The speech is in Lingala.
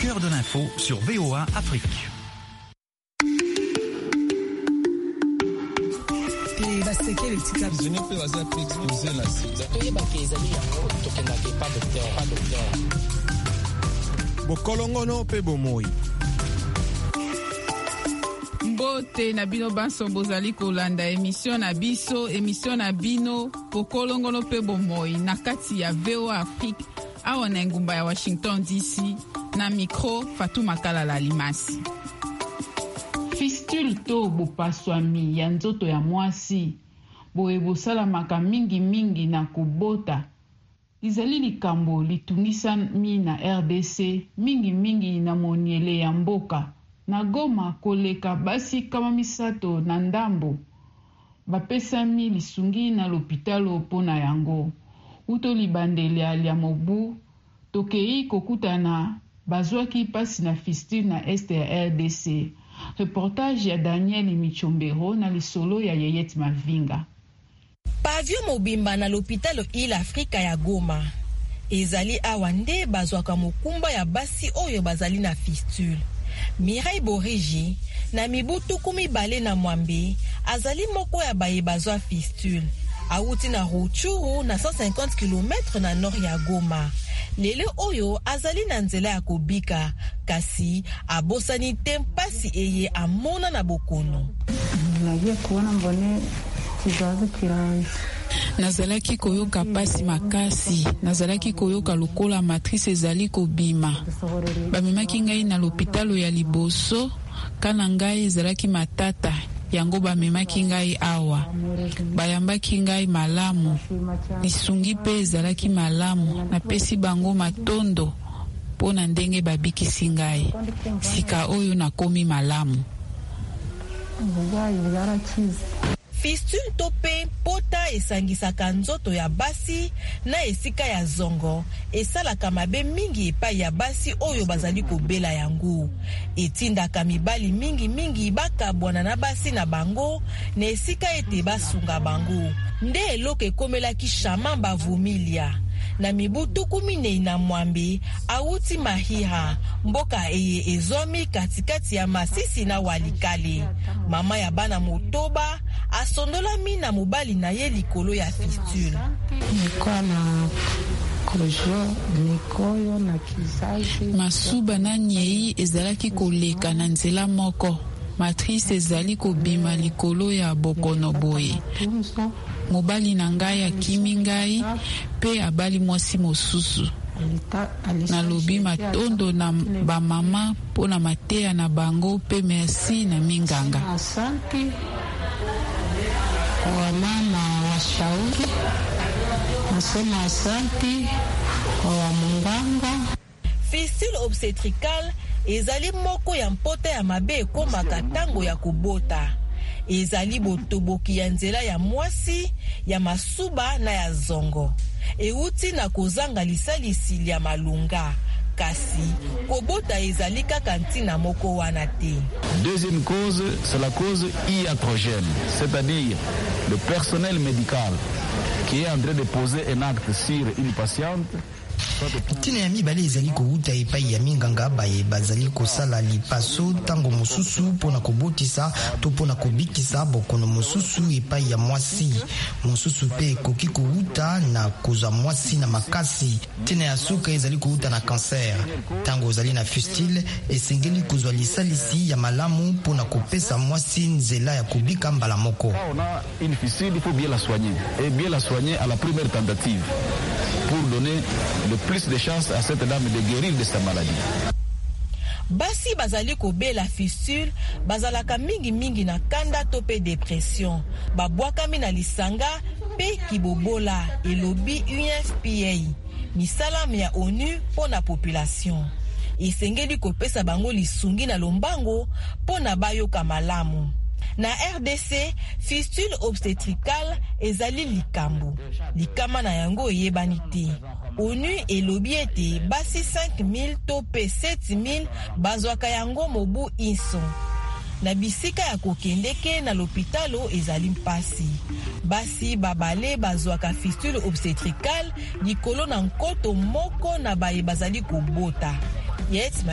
cœur de l'info sur VOA Afrique. Bokolongono pe bomoi. Mbote na bino banso bozali kolanda émission na bino Bokolongono pe bomoi na kati ya VOA Afrique awa na ngumba ya Washington DC na micro Fatou Makala Limasi. Fistule to bopaswami ya nzoto ya mwasi boye bosalamaka mingi na kobota izali likambo litungisami na RDC mingi na moniele ya mboka na Goma koleka basi kama misato na ndambo bapesami lisungi na lopitalo pona yango uto libandele alia mobu tokei kokutana bazwaki pasi na fistule na este ya RDC. Reportage ya Daniel Michombero na lisolo ya Yeyet Mavinga. Pavio mobimba na l'hôpital Il Afrika ya Goma ezali awa nde bazwaka mokumba ya basi oyo bazali na fistule. Mireille Borigi na mibutu 12 na mwambe azali moko ya baye bazwa fistule auti na Ruchuru na 150 km na nord ya Goma. Lelo oyo azali na nzela ya kobika kasi abosani te mpasi eye amona na bokono. Nazalaki koyoka pasi makasi, nazalaki koyoka lokola matrice ezali kobima. Bamemaki ngai na l'hôpital ya liboso, kana ngai ezalaki matata, yango bamemaki ngai awa. Bayambaki ngai malamu, lisungi pe ezalaki malamu, napesi bango matondo, pona ndenge babikisi ngai. Sika oyo nakomi malamu. Fistule tope pota esangisaka nzoto ya basi na esika ya zongo esalaka mabe mingi epai ya basi oyo bazali kobela yango etindaka mibali mingi bakabwana na basi na bango na esika ete basunga bango nde eloko ekomelaki shama bavumilia na mibutu 14 na mwambe auti Mahira mboka eye ezomi katikati ya Masisi na Walikale. Mama ya bana motoba asondola mina mobali na ye likolo ya fistule. Masuba na nyei ezalaki koleka na nzela moko. Matrice ezali kobima likolo ya bokono boye. Mobali na ngai akimi ngai pe abali mwasi mosusu. Nalobi matondo na bamama pona mateya na bango pe merci na minganga. Wa mama washauri nasema asante wa munganga. Fistule obstétricale ezali moko ya mpota ya mabe ekomaka tango ya kobota. Ezali botoboki ya nzela ya mwasi, ya masuba na ya zongo. Euti na kozanga lisalisi ya malunga. Kasi kobota ezali kaka ntina moko wana te. Deuxième cause, c'est la cause iatrogène, c'est-à-dire le personnel médical qui est en train de poser un acte sur une patiente. Tina ya mibale ezali kouta epai ya minganga baye bazali kosala lipaso tango mosusu pona kobotisa to pona kobikisa bokono mosusu epai ya mwasi mosusu pe koki kouta na kozwa mwasi na makasi. Tina ya suka ezali kouta na cancer tango ezali na fistule esengeli kozwa lisalisi ya malamu pona kopesa mwasi nzela ya kobika mbala moko. On a une fistule, il faut bien la soigner et bien la soigner à la première tentative pour donner le plus de chances à cette dame de guérir de sa maladie. Basi bazali kobela fistule bazalaka mingi na kanda to pe dépression babwakami na lisanga pe kibobola elobi UNFPA misalamu ya ONU pona population esengeli kopesa bango lisungi na lombango pona bayoka malamu. Na RDC, fistule obstétricale ezali likambo. Likama na yango eyebani te. ONU elobi ete basi 5000 to pe 7000 bazwaka yango mobu inso. Na bisika ya kokendeke na l'hôpitalo ezali mpasi. Basi babale bazwaka fistule obstétricale likolo na nkoto moko na baye bazali kobota. Yet